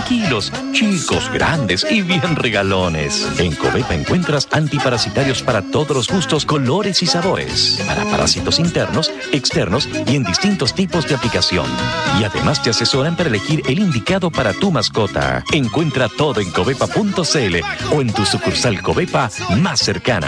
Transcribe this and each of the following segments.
tranquilos, chicos, grandes y bien regalones. En Covepa encuentras antiparasitarios para todos los gustos, colores y sabores. Para parásitos internos, externos y en distintos tipos de aplicación. Y además te asesoran para elegir el indicado para tu mascota. Encuentra todo en covepa.cl o en tu sucursal Covepa más cercana.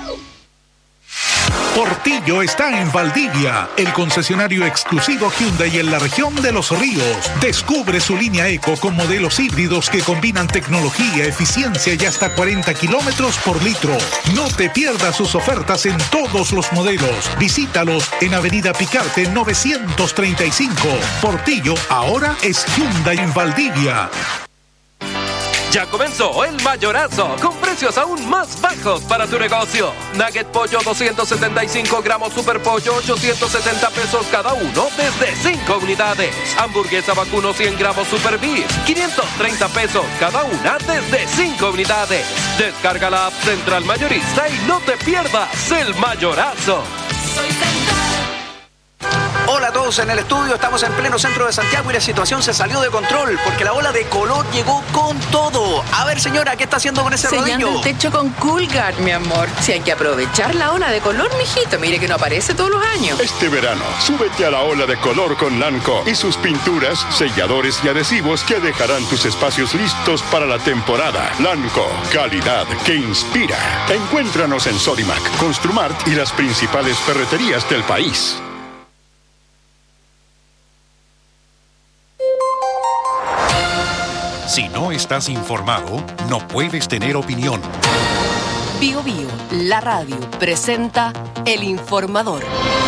Portillo está en Valdivia, el concesionario exclusivo Hyundai en la región de Los Ríos. Descubre su línea Eco con modelos híbridos que combinan tecnología, eficiencia y hasta 40 kilómetros por litro. No te pierdas sus ofertas en todos los modelos. Visítalos en Avenida Picarte 935. Portillo ahora es Hyundai en Valdivia. Ya comenzó el mayorazo, con precios aún más bajos para tu negocio. Nugget pollo 275 gramos super pollo, 870 pesos cada uno, desde 5 unidades. Hamburguesa vacuno 100 gramos super beef, 530 pesos cada una, desde 5 unidades. Descarga la app Central Mayorista y no te pierdas el mayorazo. Hola a todos en el estudio, estamos en pleno centro de Santiago y la situación se salió de control porque la ola de calor llegó con todo. A ver, señora, ¿qué está haciendo con ese rodillo? Sellando el techo con Coolguard, mi amor. Si hay que aprovechar la ola de color, mijito, mire que no aparece todos los años. Este verano, súbete a la ola de color con Lanco y sus pinturas, selladores y adhesivos que dejarán tus espacios listos para la temporada. Lanco, calidad que inspira. Encuéntranos en Sodimac, Construmart y las principales ferreterías del país. Si no estás informado, no puedes tener opinión. Bio Bio, la radio, presenta El Informador.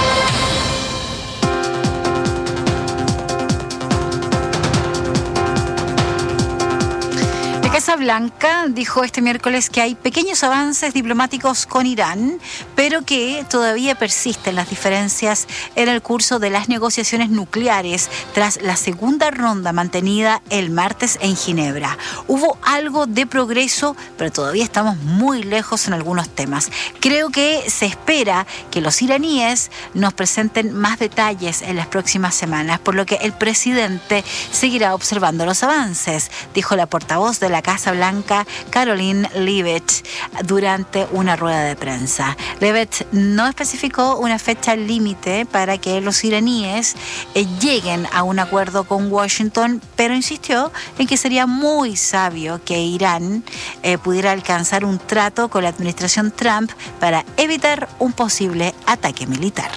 La Casa Blanca dijo este miércoles que hay pequeños avances diplomáticos con Irán, pero que todavía persisten las diferencias en el curso de las negociaciones nucleares tras la segunda ronda mantenida el martes en Ginebra. Hubo algo de progreso, pero todavía estamos muy lejos en algunos temas. Creo que se espera que los iraníes nos presenten más detalles en las próximas semanas, por lo que el presidente seguirá observando los avances, dijo la portavoz de la Casa Blanca, Karoline Leavitt, durante una rueda de prensa. Leavitt no especificó una fecha límite para que los iraníes lleguen a un acuerdo con Washington, pero insistió en que sería muy sabio que Irán pudiera alcanzar un trato con la administración Trump para evitar un posible ataque militar.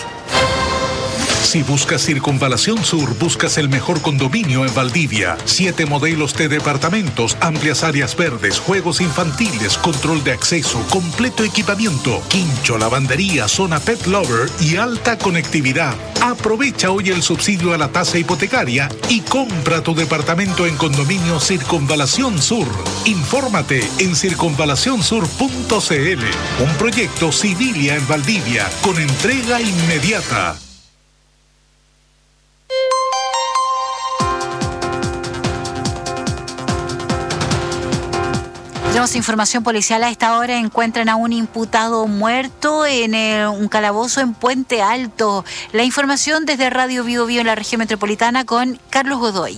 Si buscas Circunvalación Sur, buscas el mejor condominio en Valdivia. 7 modelos de departamentos, amplias áreas verdes, juegos infantiles, control de acceso, completo equipamiento, quincho, lavandería, zona pet lover y alta conectividad. Aprovecha hoy el subsidio a la tasa hipotecaria y compra tu departamento en condominio Circunvalación Sur. Infórmate en circunvalacionsur.cl. Un proyecto Civilia en Valdivia con entrega inmediata. Tenemos información policial. A esta hora encuentran a un imputado muerto en un calabozo en Puente Alto. La información desde Radio Bio Bio en la región metropolitana con Carlos Godoy.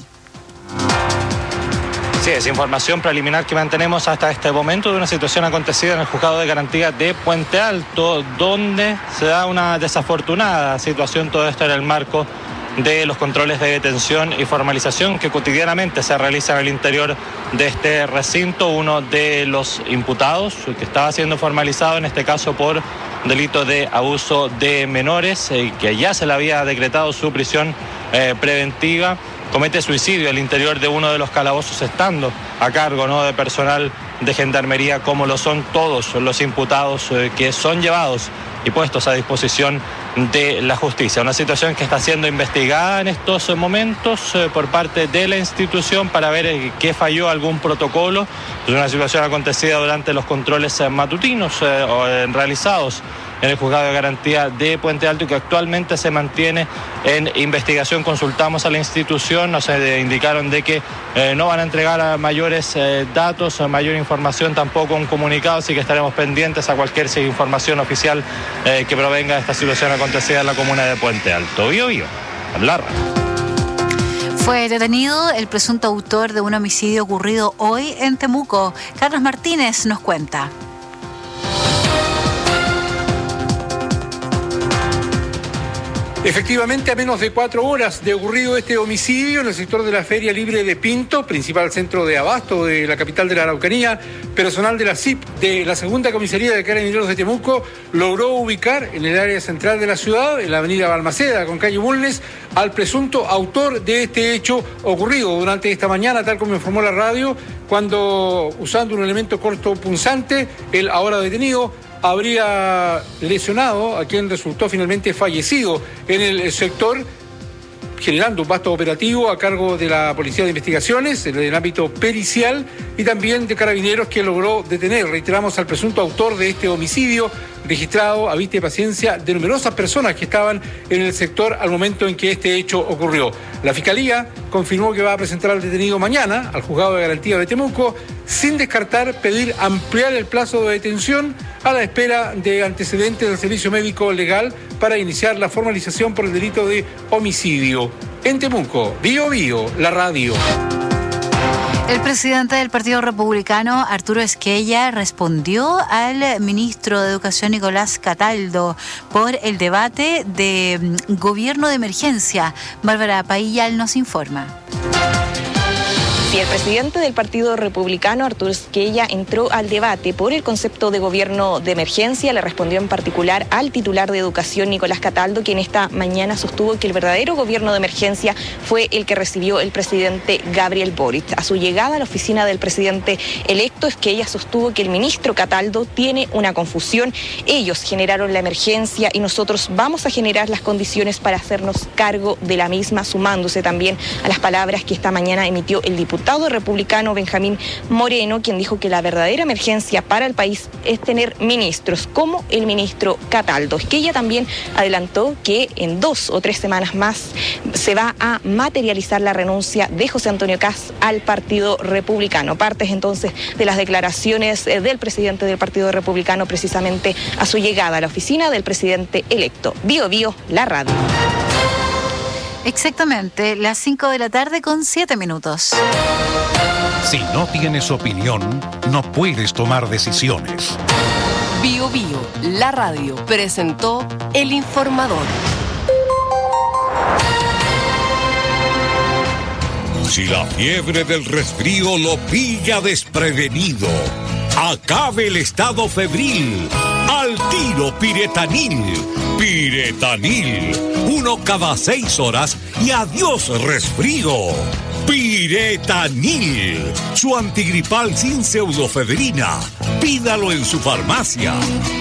Sí, es información preliminar que mantenemos hasta este momento de una situación acontecida en el Juzgado de Garantía de Puente Alto, donde se da una desafortunada situación, todo esto en el marco de los controles de detención y formalización que cotidianamente se realizan al interior de este recinto. Uno de los imputados que estaba siendo formalizado, en este caso por delito de abuso de menores, que ya se le había decretado su prisión preventiva, comete suicidio al interior de uno de los calabozos, estando a cargo, ¿no?, de personal de gendarmería, como lo son todos los imputados que son llevados y puestos a disposición de la justicia. Una situación que está siendo investigada en estos momentos por parte de la institución para ver qué falló, algún protocolo. Es una situación acontecida durante los controles matutinos realizados en el Juzgado de Garantía de Puente Alto y que actualmente se mantiene en investigación. Consultamos a la institución, nos indicaron de que no van a entregar mayores datos, mayor información, tampoco un comunicado, así que estaremos pendientes a cualquier información oficial que provenga de esta situación acontecida en la comuna de Puente Alto. Bio Bio, la radio. Fue detenido el presunto autor de un homicidio ocurrido hoy en Temuco. Carlos Martínez nos cuenta. Efectivamente, a menos de 4 horas de ocurrido este homicidio en el sector de la Feria Libre de Pinto, principal centro de abasto de la capital de la Araucanía, personal de la CIP de la Segunda Comisaría de Carabineros de Temuco logró ubicar en el área central de la ciudad, en la avenida Balmaceda con calle Bulnes, al presunto autor de este hecho ocurrido durante esta mañana, tal como informó la radio, cuando usando un elemento cortopunzante, el ahora detenido habría lesionado a quien resultó finalmente fallecido en el sector, generando un vasto operativo a cargo de la Policía de Investigaciones, en el ámbito pericial, y también de Carabineros, que logró detener, reiteramos, al presunto autor de este homicidio, registrado a vista y paciencia de numerosas personas que estaban en el sector al momento en que este hecho ocurrió. La Fiscalía confirmó que va a presentar al detenido mañana al Juzgado de Garantía de Temuco, sin descartar pedir ampliar el plazo de detención a la espera de antecedentes del Servicio Médico Legal para iniciar la formalización por el delito de homicidio. En Temuco, Bío Bío, la radio. El presidente del Partido Republicano, Arturo Esquella, respondió al ministro de Educación, Nicolás Cataldo, por el debate de gobierno de emergencia. Bárbara Paillal nos informa. Sí, el presidente del Partido Republicano, Arturo Esquella, entró al debate por el concepto de gobierno de emergencia. Le respondió en particular al titular de Educación, Nicolás Cataldo, quien esta mañana sostuvo que el verdadero gobierno de emergencia fue el que recibió el presidente Gabriel Boric. A su llegada a la oficina del presidente electo, Esquella sostuvo que el ministro Cataldo tiene una confusión. Ellos generaron la emergencia y nosotros vamos a generar las condiciones para hacernos cargo de la misma, sumándose también a las palabras que esta mañana emitió el diputado republicano Benjamín Moreno, quien dijo que la verdadera emergencia para el país es tener ministros como el ministro Cataldo. Esquella también adelantó que en 2 o 3 semanas más se va a materializar la renuncia de José Antonio Kast al Partido Republicano. Partes entonces de las declaraciones del presidente del Partido Republicano precisamente a su llegada a la oficina del presidente electo. Bío Bío, la radio. Exactamente, las 5 de la tarde con 7 minutos. Si no tienes opinión, no puedes tomar decisiones. Bío Bío, la radio, presentó El Informador. Si la fiebre del resfrío lo pilla desprevenido, acabe el estado febril. Al tiro Piretanil. Piretanil. 1 cada 6 horas y adiós resfrío. Piretanil. Su antigripal sin pseudofedrina. Pídalo en su farmacia.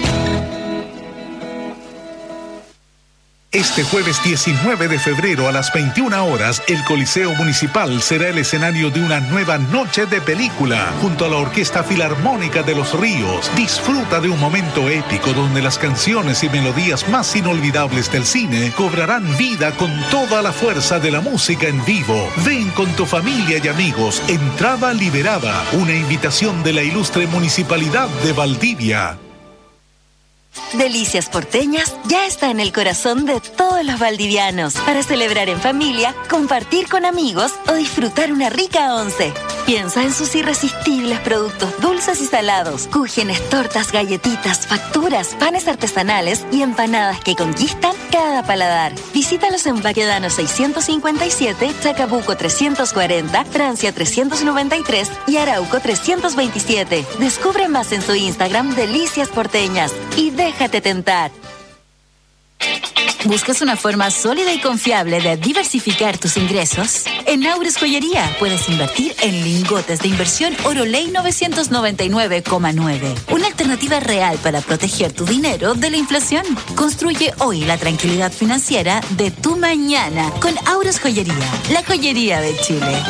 Este jueves 19 de febrero a las 21 horas, el Coliseo Municipal será el escenario de una nueva noche de película junto a la Orquesta Filarmónica de Los Ríos. Disfruta de un momento épico donde las canciones y melodías más inolvidables del cine cobrarán vida con toda la fuerza de la música en vivo. Ven con tu familia y amigos. Entrada liberada. Una invitación de la ilustre Municipalidad de Valdivia. Delicias Porteñas ya está en el corazón de todos los valdivianos para celebrar en familia, compartir con amigos o disfrutar una rica once. Piensa en sus irresistibles productos dulces y salados, cúgenes, tortas, galletitas, facturas, panes artesanales y empanadas que conquistan cada paladar. Visítalos en Baquedano 657, Chacabuco 340, Francia 393 y Arauco 327. Descubre más en su Instagram Delicias Porteñas y déjate tentar. ¿Buscas una forma sólida y confiable de diversificar tus ingresos? En Aures Joyería puedes invertir en lingotes de inversión Oroley 999,9. Una alternativa real para proteger tu dinero de la inflación. Construye hoy la tranquilidad financiera de tu mañana con Aures Joyería, la joyería de Chile.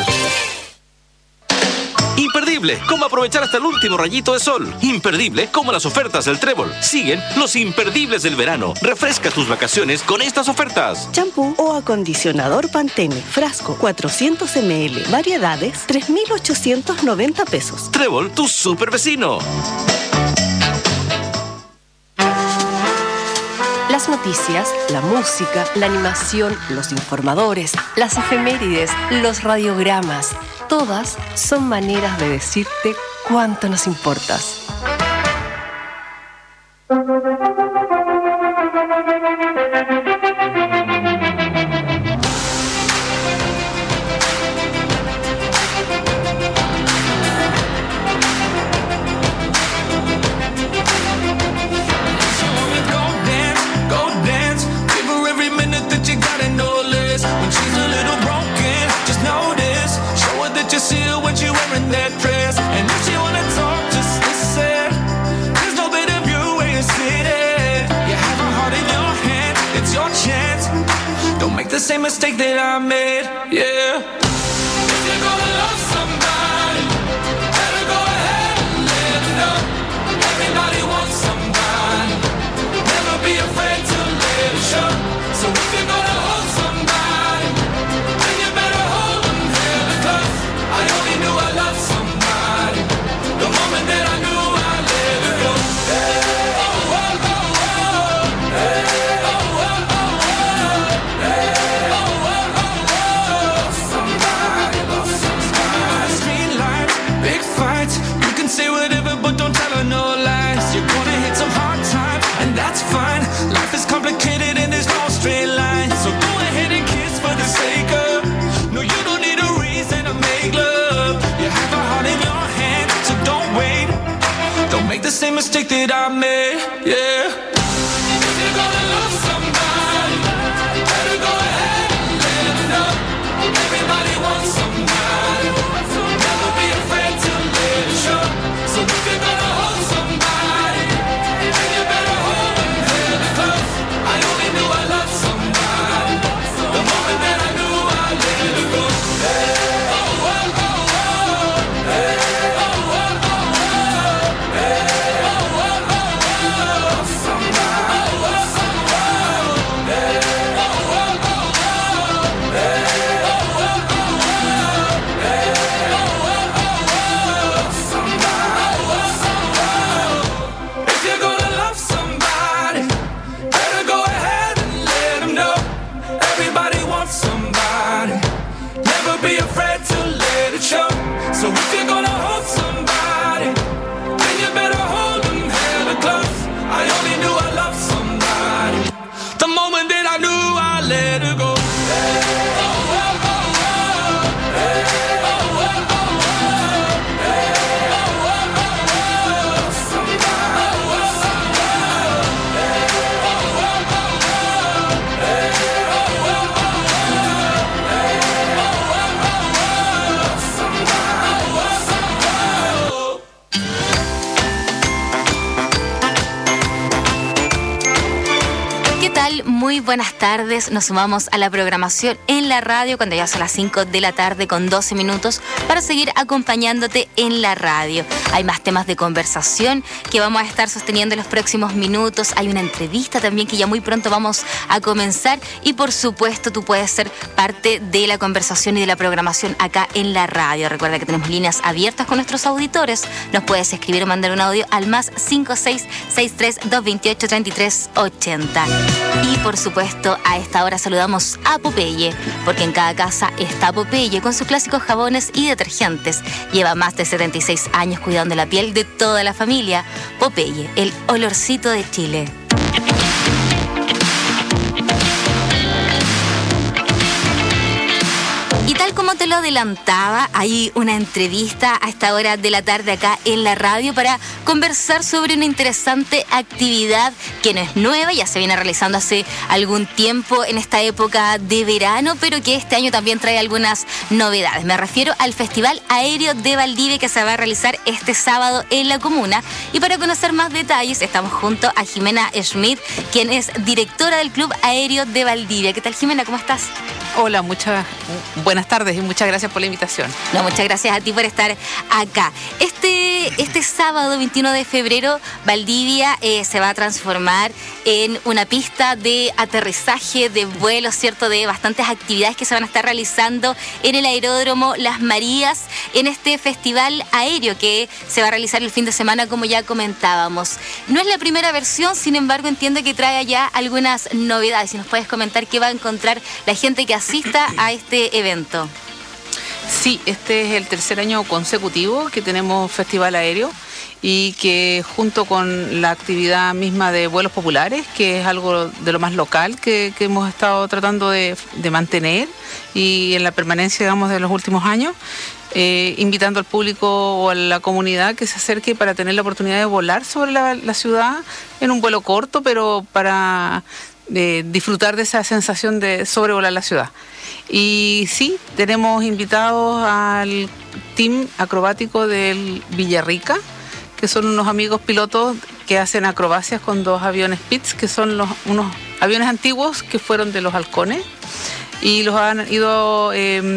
Imperdible, cómo aprovechar hasta el último rayito de sol. Imperdible, como las ofertas del Trébol. Siguen los imperdibles del verano. Refresca tus vacaciones con estas ofertas. Champú o acondicionador Pantene, frasco 400 ml, variedades 3.890 pesos. Trébol, tu super vecino. Las noticias, la música, la animación, los informadores, las efemérides, los radiogramas. Todas son maneras de decirte cuánto nos importas. Same mistake that I made, yeah. If you're gonna love somebody, better go ahead and let it know. Everybody wants somebody, never be afraid to let it show. So if you're gonna hold somebody, then you better hold them hella close. I only knew I loved somebody the moment that I knew I let it go. Hey, oh, oh, oh, oh, hey, oh, oh, oh, oh, hey. Say whatever, but don't tell her no lies. You're gonna hit some hard times, and that's fine. Life is complicated and there's no straight line. So go ahead and kiss for the sake of. No, you don't need a reason to make love. You have a heart in your hand, so don't wait. Don't make the same mistake that I made, yeah. If you're gonna love somebody, better go ahead and let them know. Everybody wants somebody. Never be afraid to let it show. So if you're gonna hold somebody, then you better hold them hella close. I only knew I loved somebody the moment that I knew I let it go. Hey, oh, oh, oh, oh, hey, oh, oh, oh, oh, hey, oh, oh, oh, oh, somebody, oh, oh, oh, oh, hey, oh, oh, oh, oh, hey, oh, oh, oh, oh, hey, oh, oh, oh, oh, somebody. If you're gonna love somebody, better go ahead and let them know. Everybody wants somebody, never be afraid to let it show. So if you're gonna hold somebody, then you better hold them hella close. I only knew I loved somebody the moment that I knew I let her go. Hey, oh, oh, oh, oh, hey, oh, oh, oh, oh, hey, oh, oh, oh, oh, somebody, oh, oh, oh, hey, oh, oh, oh, oh, hey, oh, oh, oh, oh, hey, oh, oh, oh, oh, somebody, oh, oh, oh, oh. ¿Qué tal? Muy buenas tardes. Nos sumamos a la programación en la radio cuando ya son las 5 de la tarde con 12 minutos para seguir acompañándote en la radio. Hay más temas de conversación que vamos a estar sosteniendo en los próximos minutos. Hay una entrevista también que ya muy pronto vamos a comenzar y por supuesto tú puedes ser parte de la conversación y de la programación acá en la radio. Recuerda que tenemos líneas abiertas con nuestros auditores. Nos puedes escribir o mandar un audio al más 5663-228-3380. Y por supuesto a esta hora saludamos a Popeye, porque en cada casa está Popeye con sus clásicos jabones y detergentes. Lleva más de 76 años cuidando la piel de toda la familia. Popeye, el olorcito de Chile. Y tal como te lo adelantaba, hay una entrevista a esta hora de la tarde acá en la radio para conversar sobre una interesante actividad que no es nueva, ya se viene realizando hace algún tiempo en esta época de verano, pero que este año también trae algunas novedades. Me refiero al Festival Aéreo de Valdivia que se va a realizar este sábado en la comuna. Y para conocer más detalles estamos junto a Jimena Schmidt, quien es directora del Club Aéreo de Valdivia. ¿Qué tal, Jimena? ¿Cómo estás? Hola, muchas buenas tardes y muchas gracias por la invitación. No, muchas gracias a ti por estar acá. Este que este sábado 21 de febrero Valdivia se va a transformar en una pista de aterrizaje, de vuelo, ¿cierto? De bastantes actividades que se van a estar realizando en el aeródromo Las Marías, en este festival aéreo que se va a realizar el fin de semana, como ya comentábamos. No es la primera versión, sin embargo, entiendo que trae ya algunas novedades. Si nos puedes comentar qué va a encontrar la gente que asista a este evento. Sí, este es el tercer año consecutivo que tenemos festival aéreo y que junto con la actividad misma de vuelos populares, que es algo de lo más local que hemos estado tratando de mantener y en la permanencia, digamos, de los últimos años, invitando al público o a la comunidad que se acerque para tener la oportunidad de volar sobre la ciudad en un vuelo corto, pero para disfrutar de esa sensación de sobrevolar la ciudad. Y sí, tenemos invitados al team acrobático del Villarrica, que son unos amigos pilotos que hacen acrobacias con 2 aviones Pitts, que son unos aviones antiguos que fueron de los halcones, y los han ido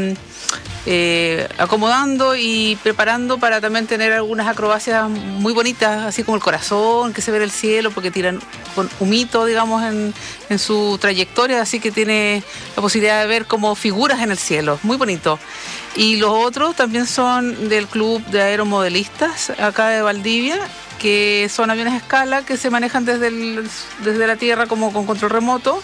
acomodando y preparando para también tener algunas acrobacias muy bonitas, así como el corazón, que se ve en el cielo, porque tiran con humito, digamos, en su trayectoria, así que tiene la posibilidad de ver como figuras en el cielo, muy bonito. Y los otros también son del Club de Aeromodelistas, acá de Valdivia, que son aviones a escala que se manejan desde la tierra como con control remoto,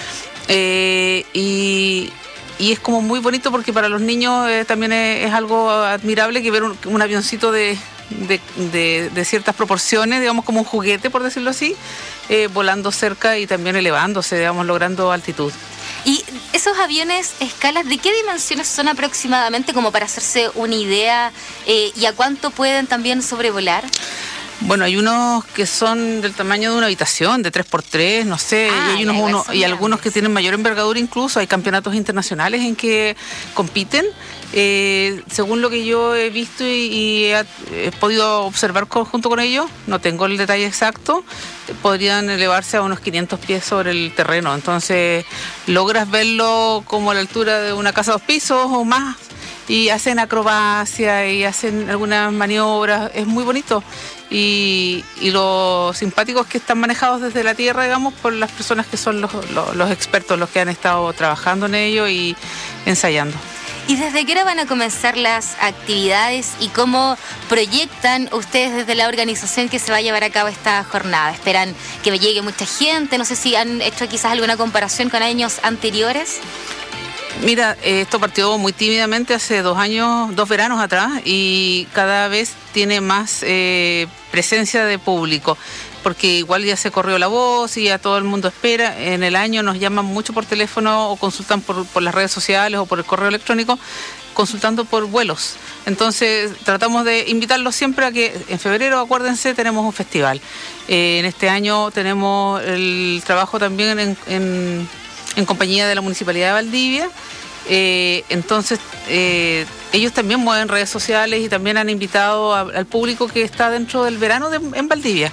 y es como muy bonito porque para los niños también es algo admirable que ver un avioncito de ciertas proporciones, digamos como un juguete, por decirlo así, volando cerca y también elevándose, digamos, logrando altitud. ¿Y esos aviones escalas de qué dimensiones son aproximadamente, como para hacerse una idea, y a cuánto pueden también sobrevolar? Bueno, hay unos que son del tamaño de una habitación, de 3x3, no sé, y algunos que tienen mayor envergadura incluso. Hay campeonatos internacionales en que compiten. Según lo que yo he visto y he podido observar junto con ellos, no tengo el detalle exacto, podrían elevarse a unos 500 pies sobre el terreno. Entonces logras verlo como a la altura de una casa de 2 pisos o más, y hacen acrobacia y hacen algunas maniobras, es muy bonito. Y lo simpático es que están manejados desde la tierra, digamos, por las personas que son los expertos, los que han estado trabajando en ello y ensayando. ¿Y desde qué hora van a comenzar las actividades y cómo proyectan ustedes desde la organización que se va a llevar a cabo esta jornada? ¿Esperan que llegue mucha gente? No sé si han hecho quizás alguna comparación con años anteriores. Mira, esto partió muy tímidamente hace 2 veranos atrás, y cada vez tiene más presencia de público, porque igual ya se corrió la voz y ya todo el mundo espera. En el año nos llaman mucho por teléfono o consultan por las redes sociales o por el correo electrónico, consultando por vuelos. Entonces tratamos de invitarlos siempre a que en febrero, acuérdense, tenemos un festival. En este año tenemos el trabajo también en compañía de la Municipalidad de Valdivia. Entonces ellos también mueven redes sociales y también han invitado al público que está dentro del verano en Valdivia,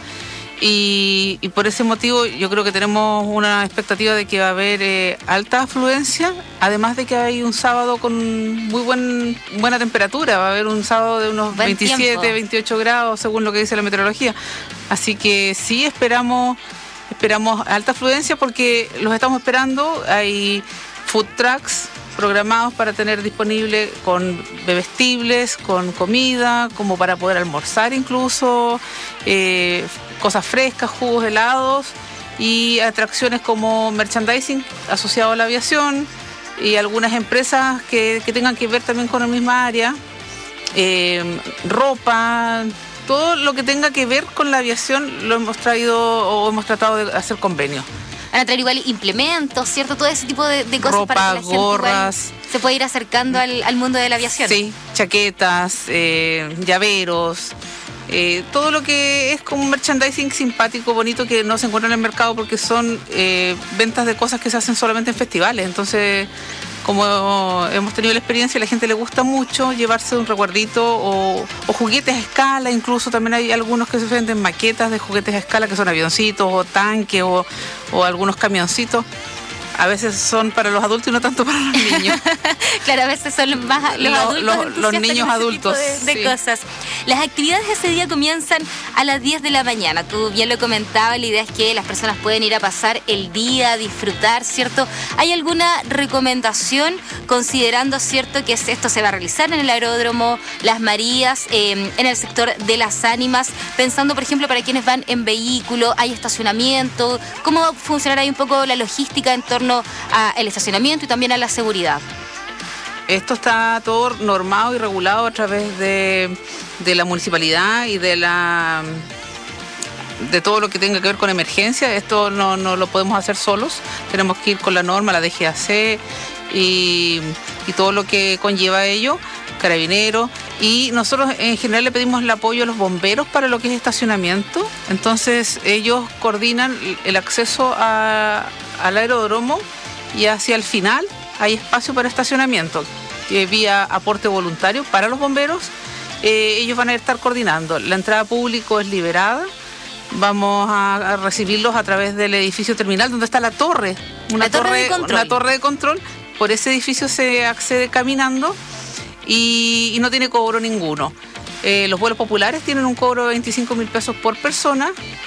y por ese motivo yo creo que tenemos una expectativa de que va a haber alta afluencia, además de que hay un sábado con muy buena temperatura. Va a haber un sábado de unos 27, 28 grados según lo que dice la meteorología, así que sí esperamos alta afluencia porque los estamos esperando. Hay food trucks programados para tener disponible con bebestibles, con comida, como para poder almorzar incluso, cosas frescas, jugos, helados, y atracciones como merchandising asociado a la aviación y algunas empresas que tengan que ver también con la misma área, ropa. Todo lo que tenga que ver con la aviación lo hemos traído o hemos tratado de hacer convenios. Van a traer igual implementos, ¿cierto? Todo ese tipo de cosas. Ropa, para que la gente gorras. Se pueda ir acercando al mundo de la aviación. Sí, chaquetas, llaveros, todo lo que es como un merchandising simpático, bonito, que no se encuentra en el mercado porque son ventas de cosas que se hacen solamente en festivales. Entonces, como hemos tenido la experiencia, a la gente le gusta mucho llevarse un recuerdito o juguetes a escala. Incluso también hay algunos que se venden maquetas de juguetes a escala, que son avioncitos o tanques o algunos camioncitos. A veces son para los adultos y no tanto para los niños. Claro, a veces son más los adultos los niños adultos de cosas. Las actividades de ese día comienzan a las 10 de la mañana. Tú bien lo comentabas, la idea es que las personas pueden ir a pasar el día, disfrutar, ¿cierto? ¿Hay alguna recomendación considerando, ¿cierto?, que esto se va a realizar en el Aeródromo Las Marías, en el sector de Las Ánimas, pensando, por ejemplo, para quienes van en vehículo, hay estacionamiento? ¿Cómo va a funcionar ahí un poco la logística en torno al estacionamiento y también a la seguridad? Esto está todo normado y regulado a través de la municipalidad y de todo lo que tenga que ver con emergencia. Esto no lo podemos hacer solos, tenemos que ir con la norma, la DGAC y todo lo que conlleva ello, Carabineros, y nosotros en general le pedimos el apoyo a los bomberos para lo que es estacionamiento. Entonces ellos coordinan el acceso al aeródromo y hacia el final hay espacio para estacionamiento, vía aporte voluntario para los bomberos. Ellos van a estar coordinando. La entrada pública es liberada. Vamos a recibirlos a través del edificio terminal donde está la torre, una torre de control. Por ese edificio se accede caminando y no tiene cobro ninguno. Los vuelos populares tienen un cobro de 25.000 pesos por persona.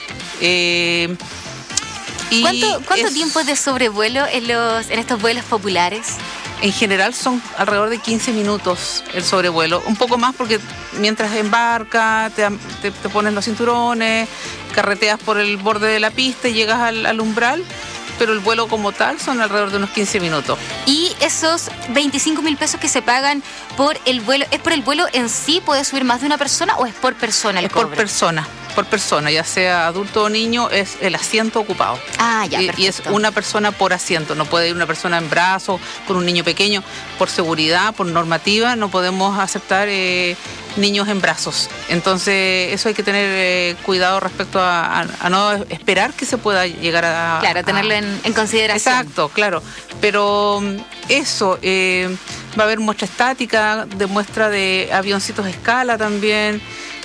¿Cuánto tiempo es de sobrevuelo en estos vuelos populares? En general son alrededor de 15 minutos el sobrevuelo, un poco más porque mientras embarca, te pones los cinturones, carreteas por el borde de la pista y llegas al umbral, pero el vuelo como tal son alrededor de unos 15 minutos. ¿Y esos 25.000 pesos que se pagan por el vuelo, es por el vuelo en sí? ¿Puede subir más de una persona o es por persona el cobro? Por persona, ya sea adulto o niño, es el asiento ocupado. Y es una persona por asiento, no puede ir una persona en brazos con un niño pequeño. Por seguridad, por normativa, no podemos aceptar niños en brazos. Entonces eso hay que tener cuidado respecto a no esperar que se pueda llegar a... Claro, tenerlo en consideración. Exacto, claro. Pero eso, va a haber muestra estática, de muestra de avioncitos a escala también.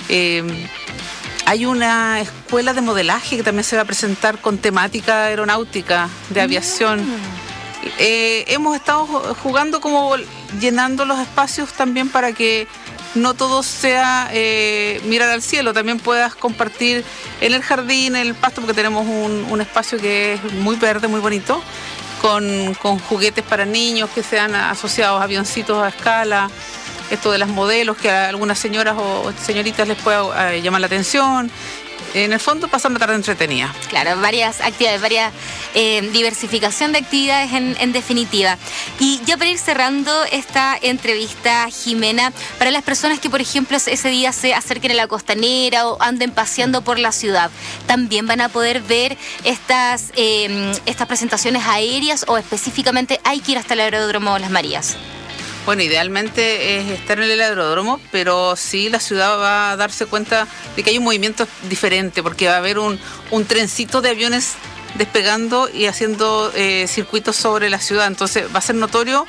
Hay una escuela de modelaje que también se va a presentar con temática aeronáutica, de aviación. Hemos estado jugando como llenando los espacios también para que no todo sea mirar al cielo, también puedas compartir en el jardín, en el pasto, porque tenemos un espacio que es muy verde, muy bonito, con juguetes para niños que sean asociados a avioncitos a escala. Esto de las modelos, que a algunas señoras o señoritas les pueda llamar la atención. En el fondo, pasar una tarde entretenida. Claro, varias actividades, diversificación de actividades en definitiva. Y ya para ir cerrando esta entrevista, Jimena, para las personas que, por ejemplo, ese día se acerquen a la Costanera o anden paseando por la ciudad, ¿también van a poder ver estas presentaciones aéreas o específicamente hay que ir hasta el Aeródromo Las Marías? Bueno, idealmente es estar en el aeródromo, pero sí la ciudad va a darse cuenta de que hay un movimiento diferente, porque va a haber un trencito de aviones despegando y haciendo circuitos sobre la ciudad. Entonces va a ser notorio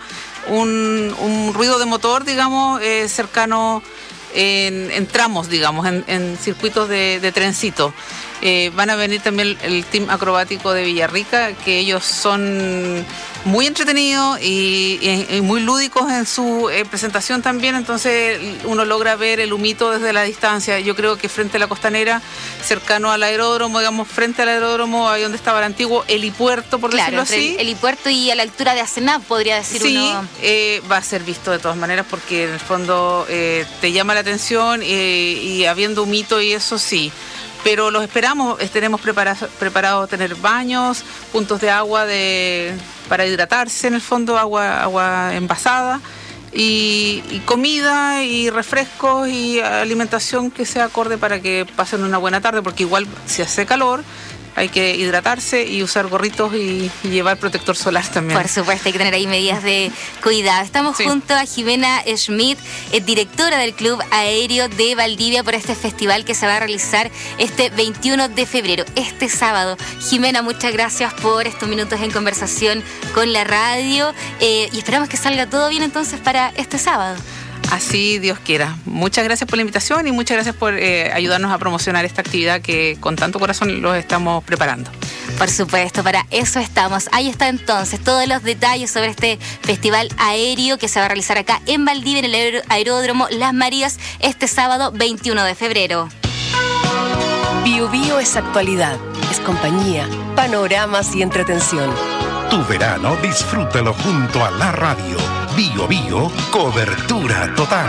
un ruido de motor, digamos, cercano en tramos, digamos, en circuitos de trencito. Van a venir también el team acrobático de Villarrica, que ellos son muy entretenidos y muy lúdicos en su presentación también, entonces uno logra ver el humito desde la distancia. Yo creo que frente a la Costanera, cercano al aeródromo, digamos, frente al aeródromo, ahí donde estaba el antiguo helipuerto, por decirlo así. El helipuerto y a la altura de Asenap, podría decir uno. Sí, va a ser visto de todas maneras, porque en el fondo te llama la atención y habiendo humito y eso sí. Pero los esperamos, tenemos preparado tener baños, puntos de agua para hidratarse, en el fondo, agua envasada, y comida y refrescos y alimentación que sea acorde para que pasen una buena tarde, porque igual si hace calor hay que hidratarse y usar gorritos y llevar protector solar también. Por supuesto, hay que tener ahí medidas de cuidado. Estamos junto a Jimena Schmidt, directora del Club Aéreo de Valdivia, por este festival que se va a realizar este 21 de febrero, este sábado. Jimena, muchas gracias por estos minutos en conversación con la radio y esperamos que salga todo bien entonces para este sábado. Así Dios quiera. Muchas gracias por la invitación y muchas gracias por ayudarnos a promocionar esta actividad que con tanto corazón los estamos preparando. Por supuesto, para eso estamos. Ahí está entonces todos los detalles sobre este festival aéreo que se va a realizar acá en Valdivia, en el aeródromo Las Marías, este sábado 21 de febrero. Bio Bio es actualidad, es compañía, panoramas y entretención. Tu verano disfrútalo junto a la radio. Bio Bio, cobertura total.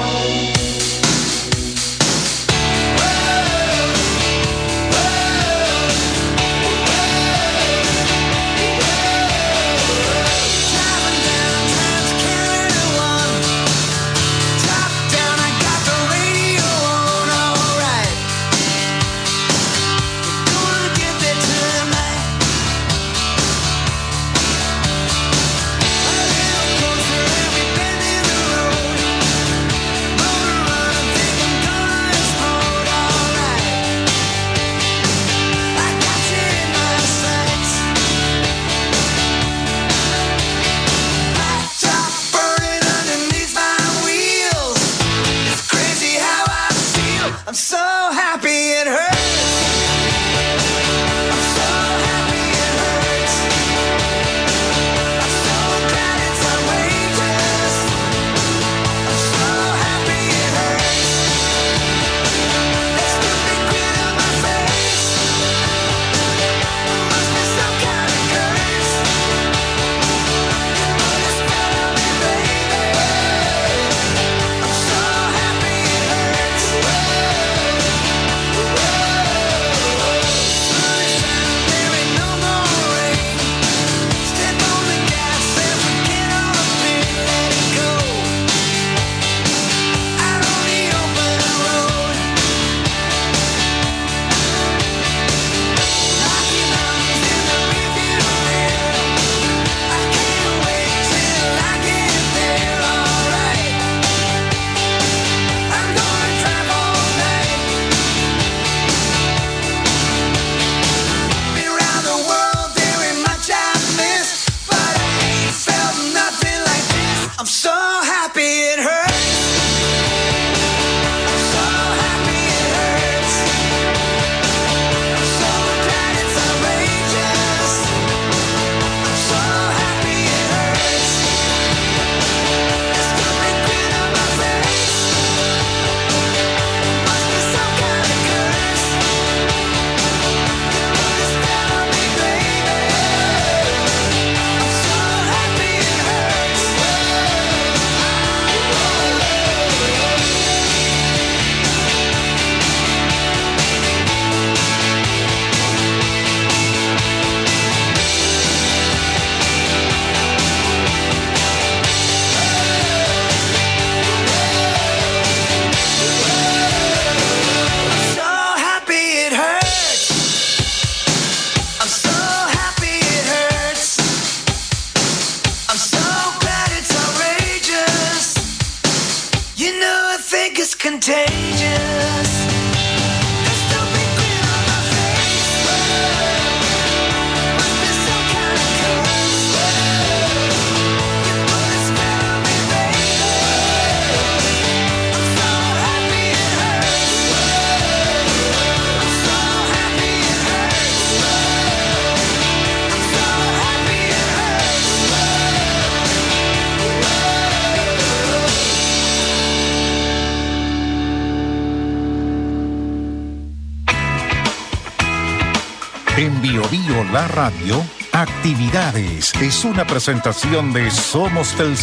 En Bio Bio la radio, actividades. Es una presentación de Somos del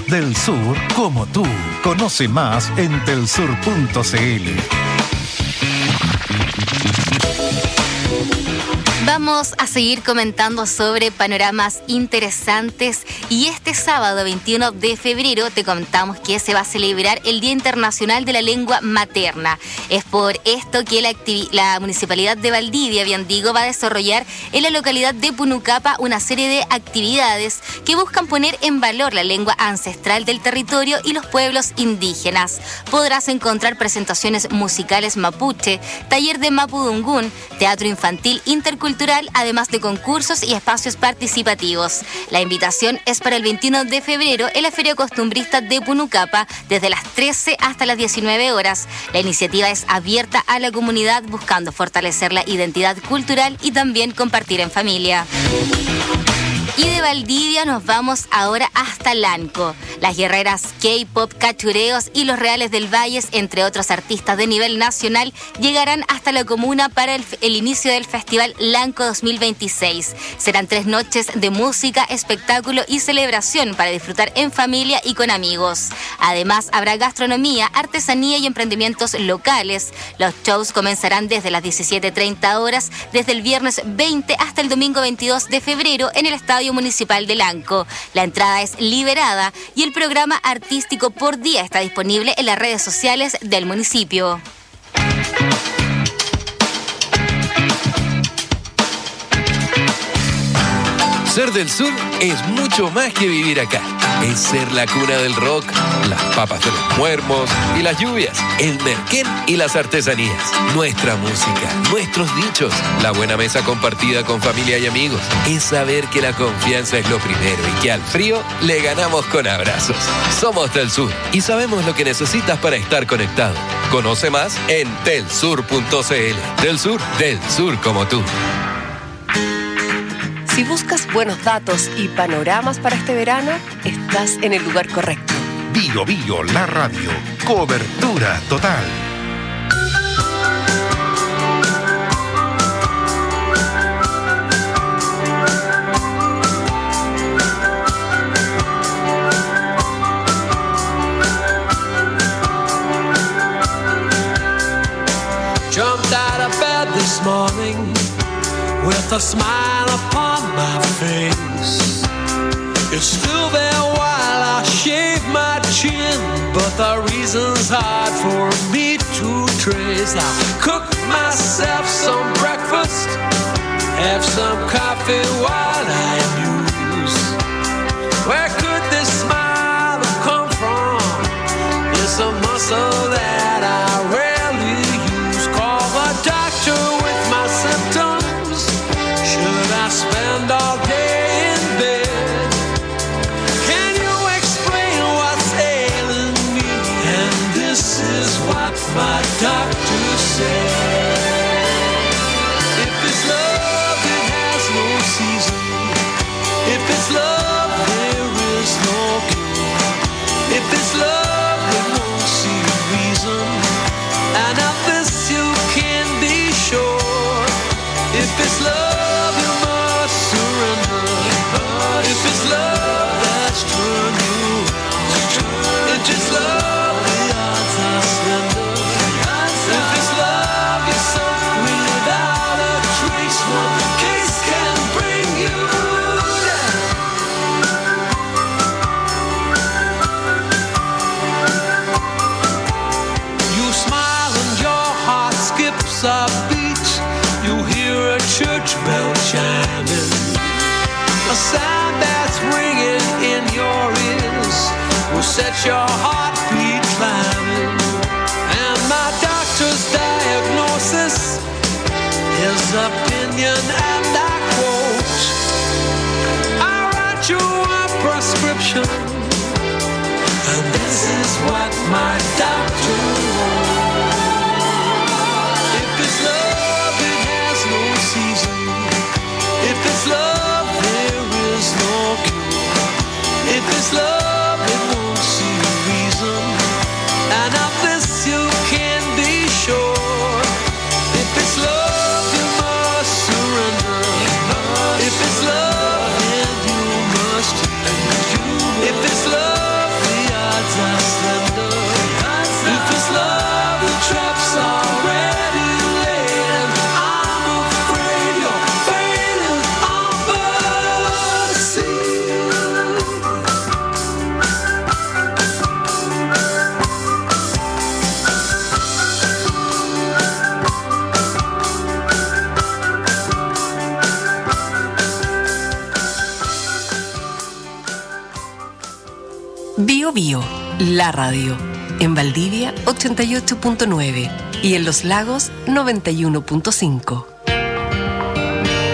sur como tú. Conoce más en telsur.cl. Vamos a seguir comentando sobre panoramas interesantes y este sábado 21 de febrero te contamos que se va a celebrar el Día Internacional de la Lengua Materna. Es por esto que la Municipalidad de Valdivia, bien digo, va a desarrollar en la localidad de Punucapa una serie de actividades que buscan poner en valor la lengua ancestral del territorio y los pueblos indígenas. Podrás encontrar presentaciones musicales mapuche, taller de mapudungún, teatro infantil intercultural cultural, además de concursos y espacios participativos. La invitación es para el 21 de febrero en la Feria Costumbrista de Punucapa, desde las 13 hasta las 19 horas. La iniciativa es abierta a la comunidad, buscando fortalecer la identidad cultural y también compartir en familia. Y de Valdivia nos vamos ahora hasta Lanco. Las guerreras K-pop, cachureos y los Reales del Valles, entre otros artistas de nivel nacional, llegarán hasta la comuna para el inicio del Festival Lanco 2026. Serán 3 noches de música, espectáculo y celebración para disfrutar en familia y con amigos. Además, habrá gastronomía, artesanía y emprendimientos locales. Los shows comenzarán desde las 17:30 horas, desde el viernes 20 hasta el domingo 22 de febrero en el Estadio Municipal de Lanco. La entrada es liberada y el programa artístico por día está disponible en las redes sociales del municipio. Ser del sur es mucho más que vivir acá. Es ser la cuna del rock, las papas de los muermos y las lluvias, el merquén y las artesanías, nuestra música, nuestros dichos, la buena mesa compartida con familia y amigos. Es saber que la confianza es lo primero y que al frío le ganamos con abrazos. Somos del sur y sabemos lo que necesitas para estar conectado. Conoce más en telsur.cl. Del sur como tú. Si buscas buenos datos y panoramas para este verano, estás en el lugar correcto. Bio Bio, la radio. Cobertura total. Jumped out of bed this morning with a smile upon my face. It's still there while I shave my chin, but the reason's hard for me to trace. I cook myself some breakfast, have some coffee while I muse. Where could this smile have come from? It's a muscle that I rarely use. Call the doctor with my symptoms. Should I spend all day in bed? Can you explain what's ailing me? And this is what my doctor said. If it's love, it has no season. If it's love, there is no cure. If it's love, it won't see reason. And of this you can be sure. If it's love, you must surrender. If it's love that's turned you on, if it's love, the odds are slender. If it's love, you're sunk without a trace. One case can bring you down. You smile and your heart skips a beat. You hear a church bell chiming, a sound that's ringing in your ears will set your heartbeat climbing. And my doctor's diagnosis, his opinion, and I quote, I write you a prescription, and this is what my doctor wrote. If it's love, it has no season. If it's love, there is no cure. If it's love, it won't see reason. And of this you can be sure. If it's love, you must surrender. If it's love, then you must. If it's love, the odds are slender. If it's love, the trap's already laid. And I'm afraid you're failing on the sea. Bio Bio, la radio. En Valdivia 88.9 y en Los Lagos 91.5.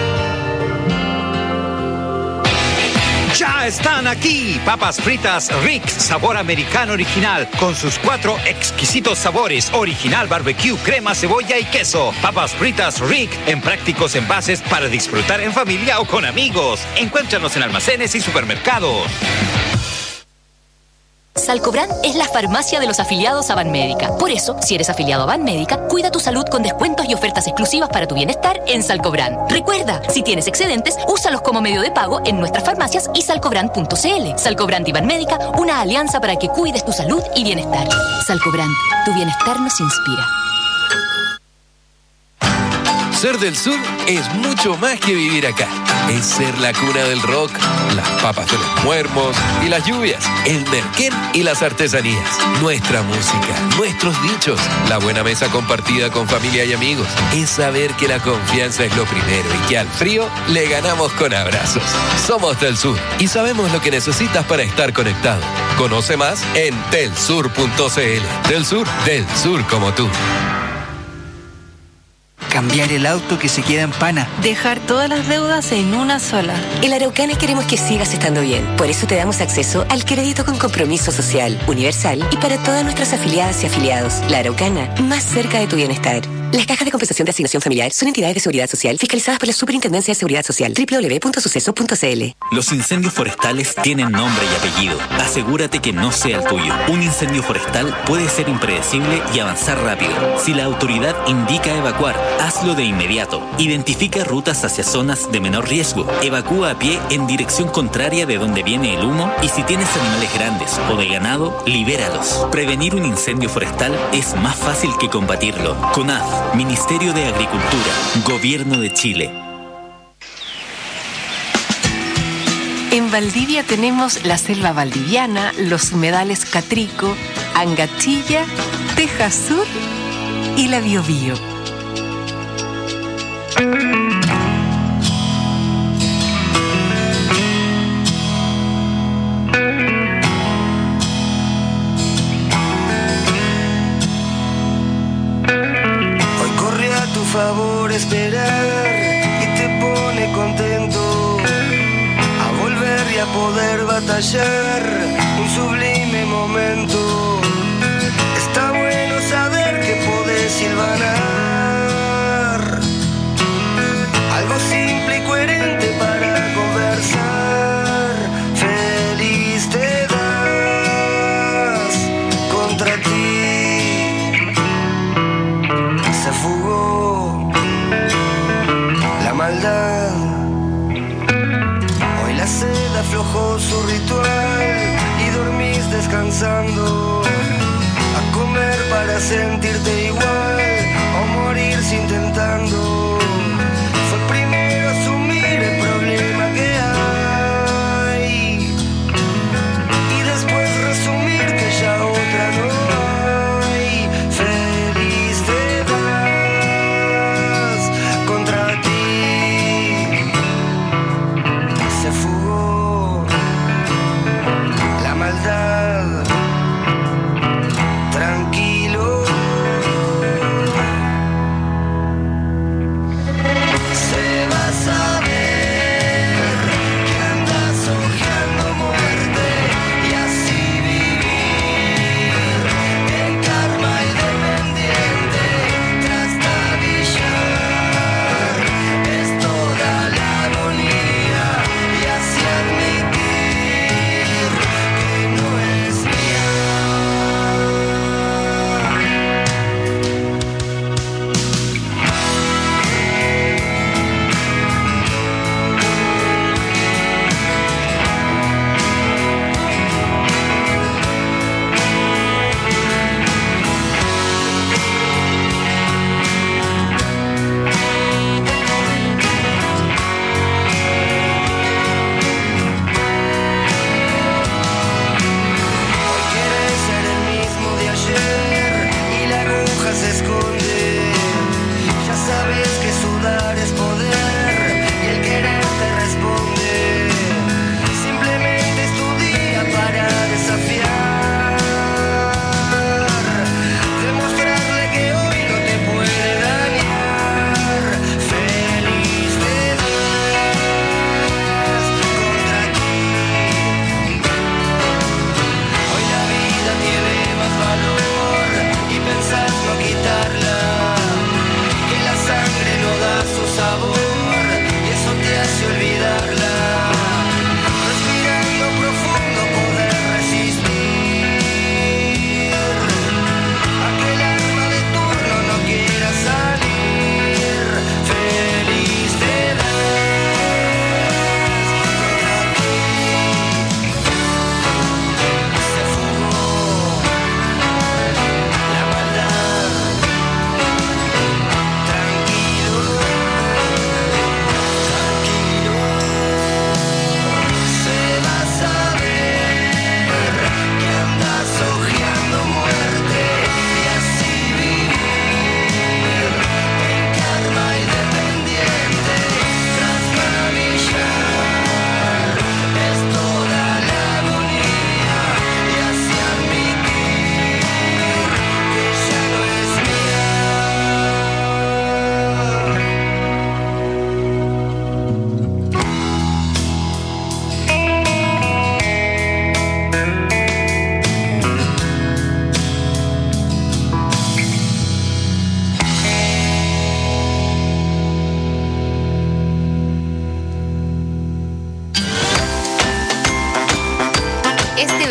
Ya están aquí, papas fritas Rick, sabor americano original, con sus 4 exquisitos sabores, original, barbecue, crema, cebolla y queso. Papas fritas Rick, en prácticos envases para disfrutar en familia o con amigos. Encuéntranos en almacenes y supermercados. Salcobrand es la farmacia de los afiliados a Banmédica. Por eso, si eres afiliado a Banmédica, cuida tu salud con descuentos y ofertas exclusivas para tu bienestar en Salcobrand. Recuerda, si tienes excedentes, úsalos como medio de pago en nuestras farmacias y salcobrand.cl. Salcobrand y Banmédica, una alianza para que cuides tu salud y bienestar. Salcobrand, tu bienestar nos inspira. Ser del sur es mucho más que vivir acá. Es ser la cuna del rock, las papas de los muermos y las lluvias, el merquén y las artesanías, nuestra música, nuestros dichos, la buena mesa compartida con familia y amigos. Es saber que la confianza es lo primero y que al frío le ganamos con abrazos. Somos del sur y sabemos lo que necesitas para estar conectado. Conoce más en telsur.cl. Del sur como tú. Cambiar el auto que se queda en pana. Dejar todas las deudas en una sola. En la Araucana queremos que sigas estando bien. Por eso te damos acceso al crédito con compromiso social, universal y para todas nuestras afiliadas y afiliados. La Araucana, más cerca de tu bienestar. Las cajas de compensación de asignación familiar son entidades de seguridad social fiscalizadas por la Superintendencia de Seguridad Social. www.suceso.cl. Los incendios forestales tienen nombre y apellido. Asegúrate que no sea el tuyo. Un incendio forestal puede ser impredecible y avanzar rápido. Si la autoridad indica evacuar, hazlo de inmediato. Identifica rutas hacia zonas de menor riesgo. Evacúa a pie en dirección contraria de donde viene el humo y si tienes animales grandes o de ganado, libéralos. Prevenir un incendio forestal es más fácil que combatirlo. CONAF, Ministerio de Agricultura, Gobierno de Chile. En Valdivia tenemos la selva valdiviana, los humedales Catrico, Angachilla, Teja Sur y la Biobío. Favor esperar y te pone contento a volver y a poder batallar un sublime momento. Está bueno saber que podés silbanar algo simple y coherente para conversar. Feliz te das contra ti, se fugó maldad. Hoy la sed aflojó su ritual y dormís descansando a comer para sentirte igual o morirse intentando. Fue primero asumir el problema que hay y después resumir que ya otra no hay. Feliz te das contra ti. Tranquilo,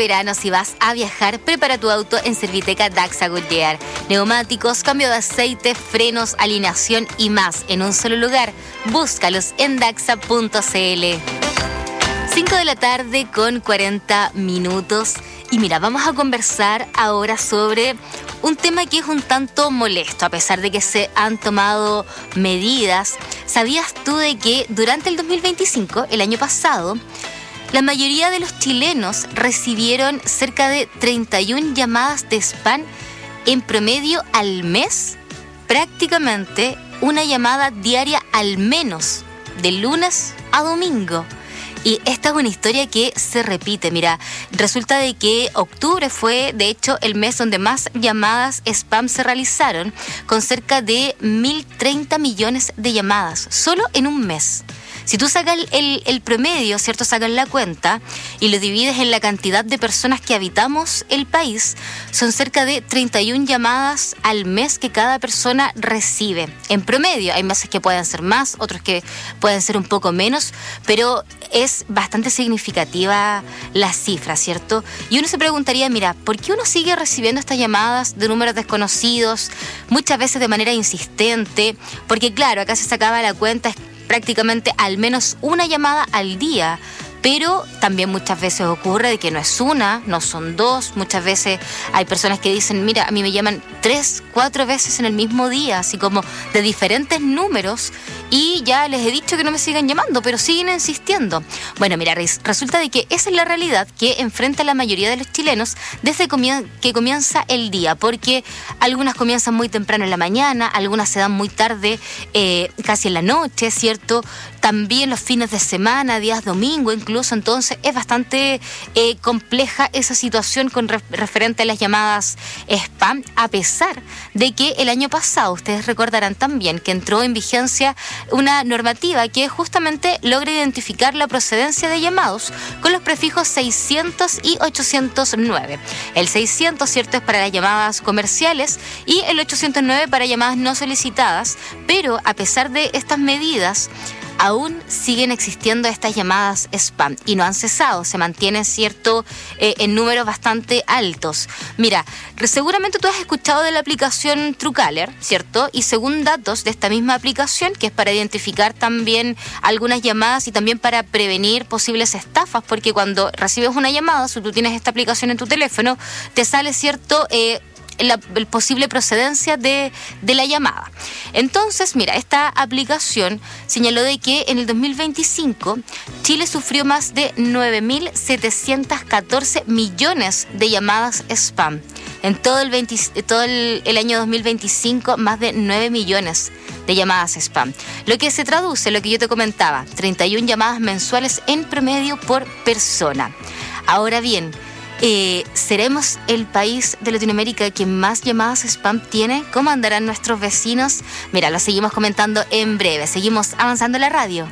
verano, si vas a viajar, prepara tu auto en Serviteca Daxa Goodyear. Neumáticos, cambio de aceite, frenos, alineación y más en un solo lugar. Búscalos en daxa.cl. 5 de la tarde con 40 minutos. Y mira, vamos a conversar ahora sobre un tema que es un tanto molesto, a pesar de que se han tomado medidas. ¿Sabías tú de que durante el 2025, el año pasado, la mayoría de los chilenos recibieron cerca de 31 llamadas de spam en promedio al mes? Prácticamente una llamada diaria al menos, de lunes a domingo. Y esta es una historia que se repite. Mira, resulta de que octubre fue, de hecho, el mes donde más llamadas spam se realizaron, con cerca de 1.030 millones de llamadas, solo en un mes. Si tú sacas el promedio, ¿cierto? Sacas la cuenta y lo divides en la cantidad de personas que habitamos el país, son cerca de 31 llamadas al mes que cada persona recibe. En promedio, hay meses que pueden ser más, otros que pueden ser un poco menos, pero es bastante significativa la cifra, ¿cierto? Y uno se preguntaría, mira, ¿por qué uno sigue recibiendo estas llamadas de números desconocidos, muchas veces de manera insistente? Porque claro, acá se sacaba la cuenta, prácticamente al menos una llamada al día, pero también muchas veces ocurre de que no es una, no son dos. Muchas veces hay personas que dicen, mira, a mí me llaman 3, 4 veces en el mismo día, así como de diferentes números, y ya les he dicho que no me sigan llamando, pero siguen insistiendo. Bueno, mira, resulta de que esa es la realidad que enfrenta la mayoría de los chilenos desde que comienza el día, porque algunas comienzan muy temprano en la mañana, algunas se dan muy tarde, casi en la noche, ¿cierto? También los fines de semana, días domingo incluso. Entonces es bastante compleja esa situación con referente a las llamadas spam, a pesar de que el año pasado, ustedes recordarán también que entró en vigencia una normativa que justamente logra identificar la procedencia de llamados con los prefijos 600 y 809. El 600, ¿cierto?, es para las llamadas comerciales y el 809 para llamadas no solicitadas, pero a pesar de estas medidas, aún siguen existiendo estas llamadas spam y no han cesado, se mantienen, ¿cierto?, en números bastante altos. Mira, seguramente tú has escuchado de la aplicación Truecaller, ¿cierto? Y según datos de esta misma aplicación, que es para identificar también algunas llamadas y también para prevenir posibles estafas, porque cuando recibes una llamada, si tú tienes esta aplicación en tu teléfono, te sale, ¿cierto?, la posible procedencia de la llamada. Entonces, mira, esta aplicación señaló de que en el 2025 Chile sufrió más de 9.714 millones de llamadas spam. En todo el año 2025, más de 9 millones de llamadas spam. Lo que se traduce, lo que yo te comentaba, 31 llamadas mensuales en promedio por persona. Ahora bien, ¿seremos el país de Latinoamérica que más llamadas spam tiene? ¿Cómo andarán nuestros vecinos? Mira, lo seguimos comentando en breve. Seguimos avanzando en la radio.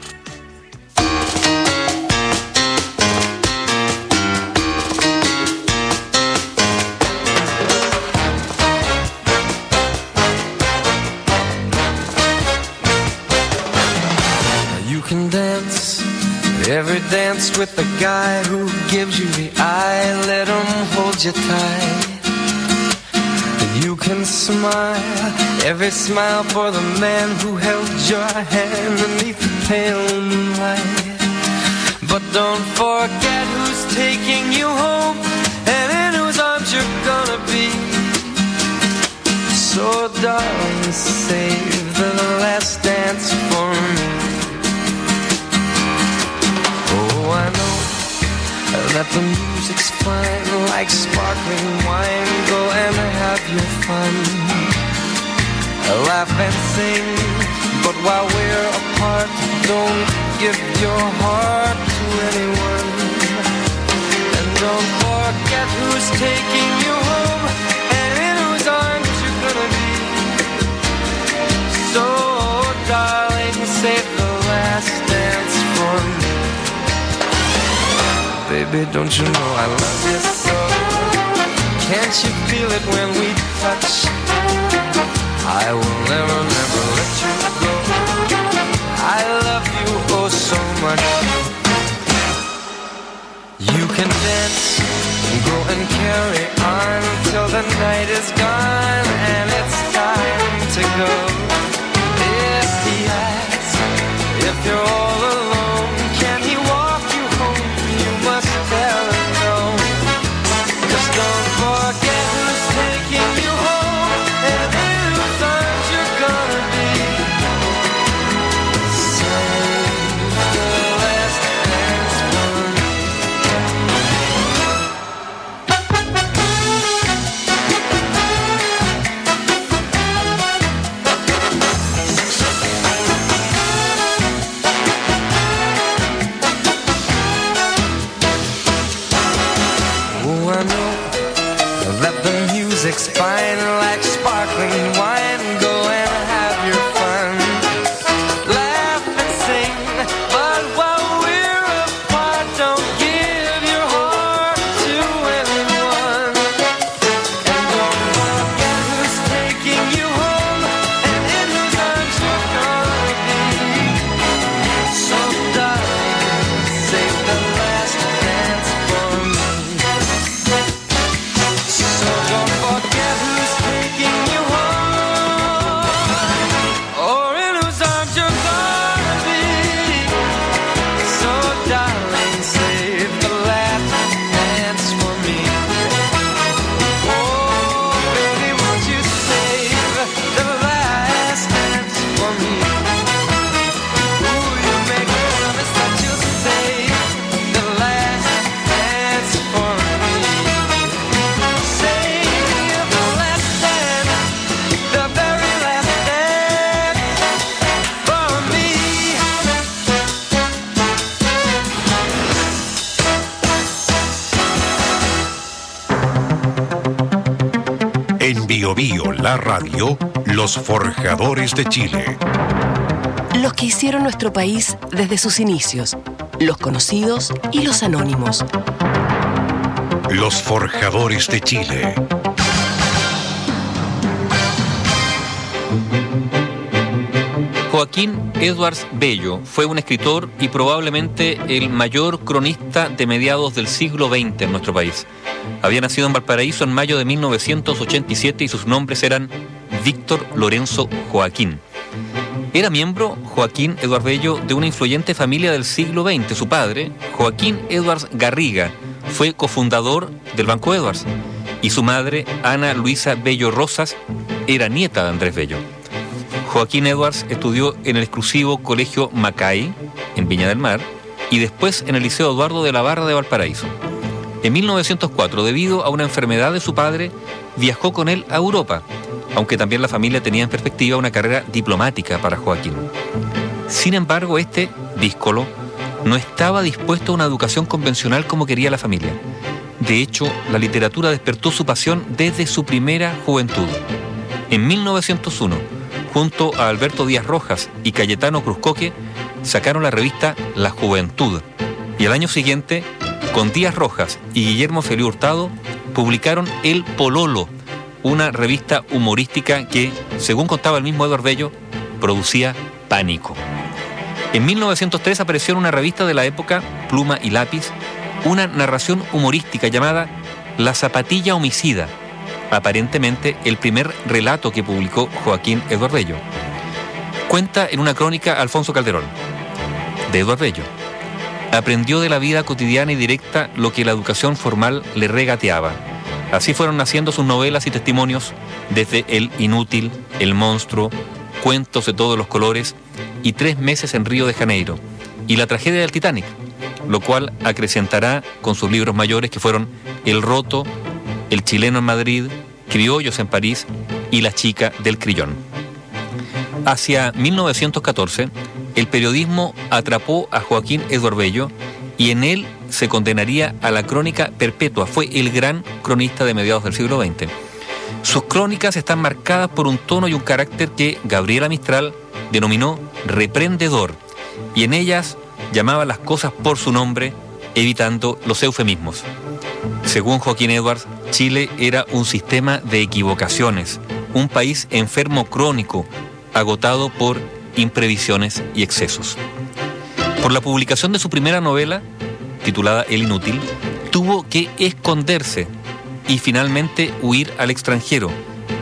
You can dance every dance with the guy who gives you the eye. Let him hold you tight. And you can smile every smile for the man who held your hand beneath the pale moonlight. But don't forget who's taking you home and in whose arms you're gonna be. So darling, save the last dance for me. Oh, I know that the music's fine, like sparkling wine. Go and have your fun, laugh and sing. But while we're apart, don't give your heart to anyone. And don't forget who's taking you home and in whose arms you're gonna be. So, darling, save the last dance for me. Baby, don't you know I love you so? Can't you feel it when we touch? I will never, never let you go. I love you oh so much. You can dance know if he asks if you're all alone? Can he walk you home? You must tell him no. Just don't forget who's taking you home and in whose arms you're gonna be. Save the last dance for me. Oh, I know that the music's fine, like sparkling wine. Go and have your fun, laugh and sing. But while we're apart, don't give your heart to anyone. And don't forget who's taking you home and in whose arms you're gonna be. So darling, save the last dance for me. So don't forget who's taking you home, or in whose arms you're gonna be. So darling, save the last dance for me. Oh, baby, won't you save the last dance for me? Ooh, you make a promise that you'll save the last dance for me. Save the last dance, the very last dance for me. En Bio Bio, la radio, los forjadores de Chile. Los que hicieron nuestro país desde sus inicios, los conocidos y los anónimos. Los forjadores de Chile. Joaquín Edwards Bello fue un escritor y probablemente el mayor cronista de mediados del siglo XX en nuestro país. Había nacido en Valparaíso en mayo de 1987 y sus nombres eran Víctor Lorenzo Joaquín. Era miembro, Joaquín Edwards Bello, de una influyente familia del siglo XX. Su padre, Joaquín Edwards Garriga, fue cofundador del Banco Edwards, y su madre, Ana Luisa Bello Rosas, era nieta de Andrés Bello. Joaquín Edwards estudió en el exclusivo Colegio Macay, en Viña del Mar, y después en el Liceo Eduardo de la Barra de Valparaíso. En 1904, debido a una enfermedad de su padre, viajó con él a Europa, aunque también la familia tenía en perspectiva una carrera diplomática para Joaquín. Sin embargo, este díscolo no estaba dispuesto a una educación convencional como quería la familia. De hecho, la literatura despertó su pasión desde su primera juventud. En 1901, junto a Alberto Díaz Rojas y Cayetano Cruzcoque, sacaron la revista La Juventud. Y al año siguiente, con Díaz Rojas y Guillermo Feliu Hurtado, publicaron El Pololo, una revista humorística que, según contaba el mismo Edwards Bello, producía pánico. En 1903 apareció en una revista de la época, Pluma y Lápiz, una narración humorística llamada La Zapatilla Homicida, aparentemente el primer relato que publicó Joaquín Edwards Bello. Cuenta en una crónica Alfonso Calderón, de Edwards Bello: aprendió de la vida cotidiana y directa lo que la educación formal le regateaba. Así fueron naciendo sus novelas y testimonios, desde El Inútil, El Monstruo, Cuentos de todos los colores y 3 meses en Río de Janeiro, y La tragedia del Titanic, lo cual acrecentará con sus libros mayores que fueron El Roto, El Chileno en Madrid, Criollos en París y La Chica del Crillón. Hacia 1914, el periodismo atrapó a Joaquín Edwards Bello y en él se condenaría a la crónica perpetua. Fue el gran cronista de mediados del siglo XX. Sus crónicas están marcadas por un tono y un carácter que Gabriela Mistral denominó reprendedor, y en ellas llamaba las cosas por su nombre, evitando los eufemismos. Según Joaquín Edwards, Chile era un sistema de equivocaciones, un país enfermo crónico, agotado por imprevisiones y excesos. Por la publicación de su primera novela, titulada El Inútil, tuvo que esconderse y finalmente huir al extranjero,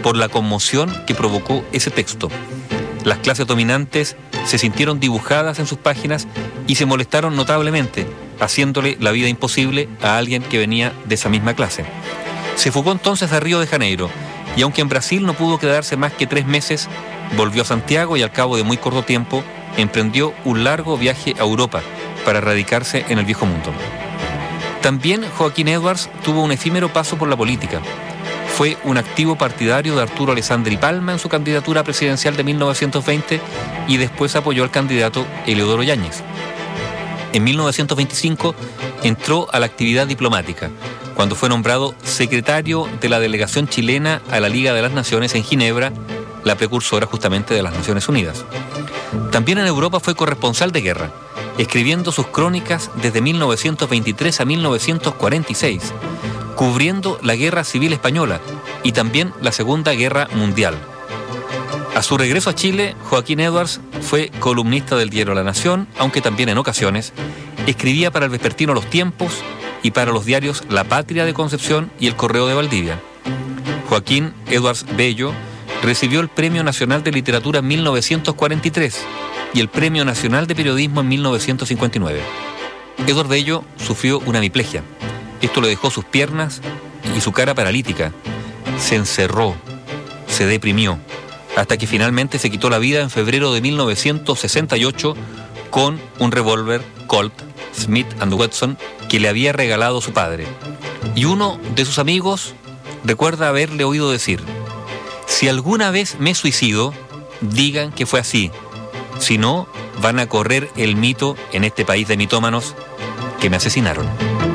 por la conmoción que provocó ese texto. Las clases dominantes se sintieron dibujadas en sus páginas y se molestaron notablemente, haciéndole la vida imposible a alguien que venía de esa misma clase. Se fugó entonces a Río de Janeiro y aunque en Brasil no pudo quedarse más que 3 meses, volvió a Santiago y al cabo de muy corto tiempo emprendió un largo viaje a Europa para radicarse en el viejo mundo. También Joaquín Edwards tuvo un efímero paso por la política. Fue un activo partidario de Arturo Alessandri Palma en su candidatura presidencial de 1920 y después apoyó al candidato Eleodoro Yáñez. En 1925 entró a la actividad diplomática, cuando fue nombrado secretario de la delegación chilena a la Liga de las Naciones en Ginebra, la precursora justamente de las Naciones Unidas. También en Europa fue corresponsal de guerra, escribiendo sus crónicas desde 1923 a 1946, cubriendo la Guerra Civil Española y también la Segunda Guerra Mundial. A su regreso a Chile, Joaquín Edwards fue columnista del diario La Nación, aunque también en ocasiones escribía para el vespertino Los Tiempos y para los diarios La Patria de Concepción y El Correo de Valdivia. Joaquín Edwards Bello recibió el Premio Nacional de Literatura en 1943 y el Premio Nacional de Periodismo en 1959. Edwards Bello sufrió una hemiplegia. Esto le dejó sus piernas y su cara paralítica. Se encerró, se deprimió, hasta que finalmente se quitó la vida en febrero de 1968 con un revólver Colt Smith & Wesson que le había regalado su padre. Y uno de sus amigos recuerda haberle oído decir: si alguna vez me suicido, digan que fue así. Si no, van a correr el mito en este país de mitómanos que me asesinaron.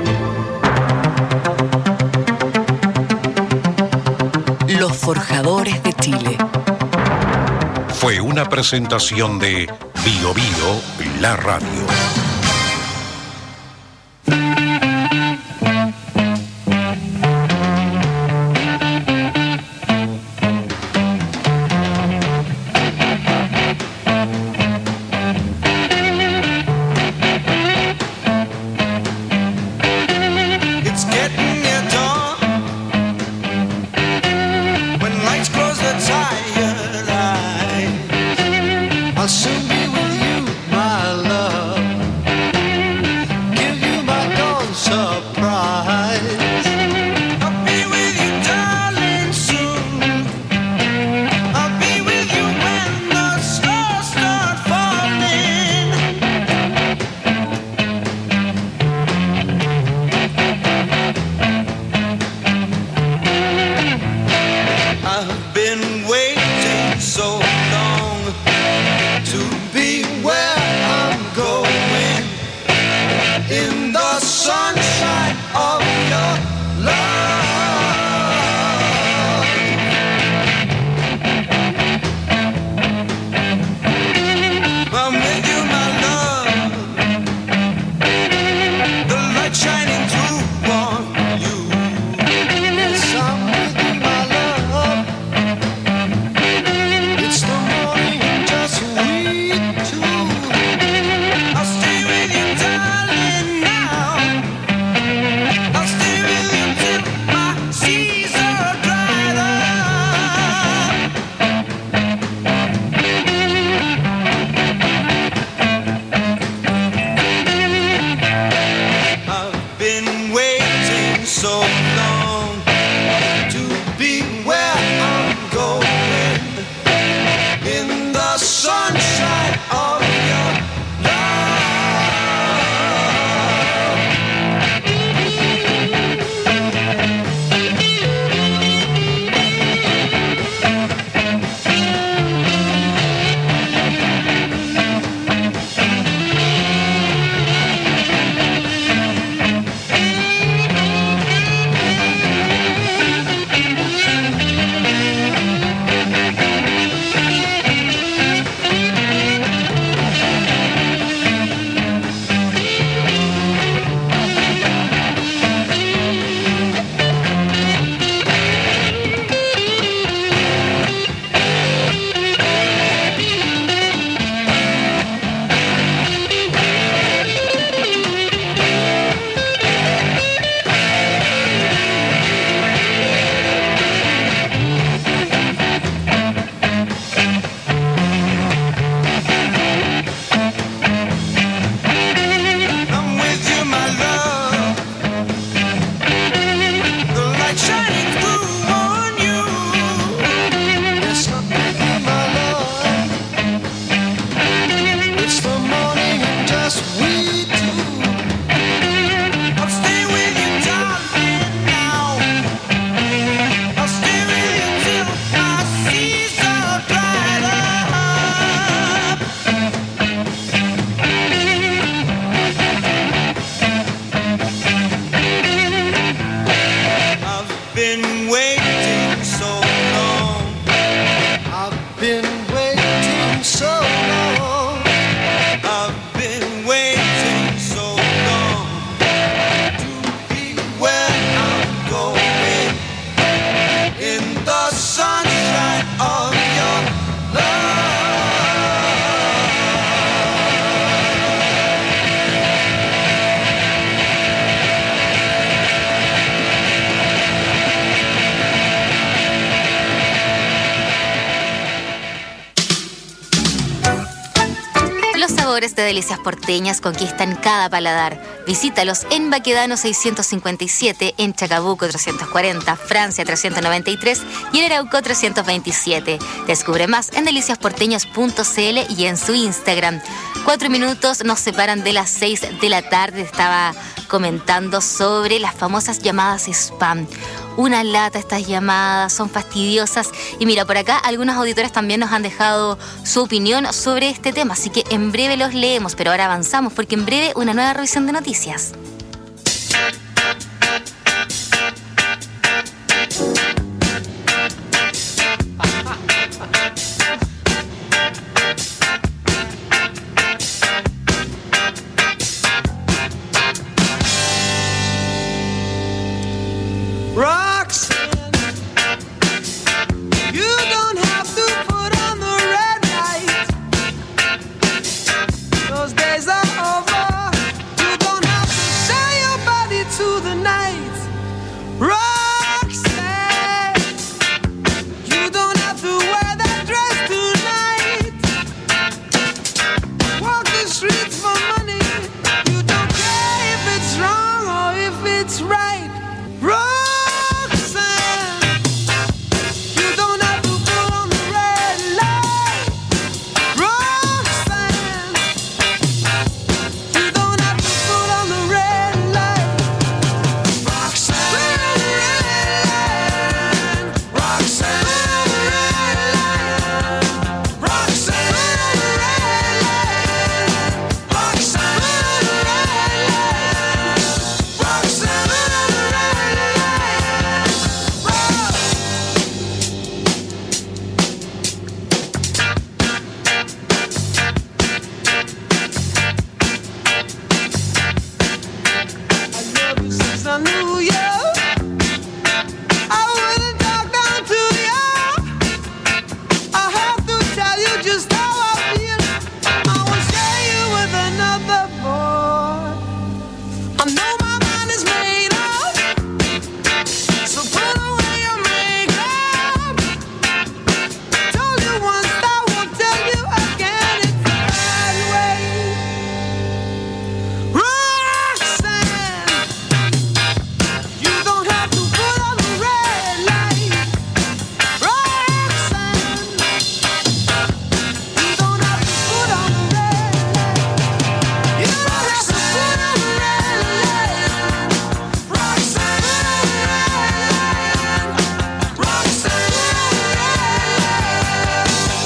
Los Forjadores de Chile. Fue una presentación de Bio Bio, la radio. I'll soon be with you, my love. sabores de delicias porteñas conquistan cada paladar. Visítalos en Baquedano 657, en Chacabuco 340, Francia 393 y en Arauco 327. Descubre más en deliciasporteñas.cl y en su Instagram. 4 minutos nos separan de las 6 de la tarde. Estaba comentando sobre las famosas llamadas spam. Una lata estas llamadas, son fastidiosas. Y mira, por acá algunos auditores también nos han dejado su opinión sobre este tema, así que en breve los leemos, pero ahora avanzamos porque en breve una nueva revisión de noticias. Just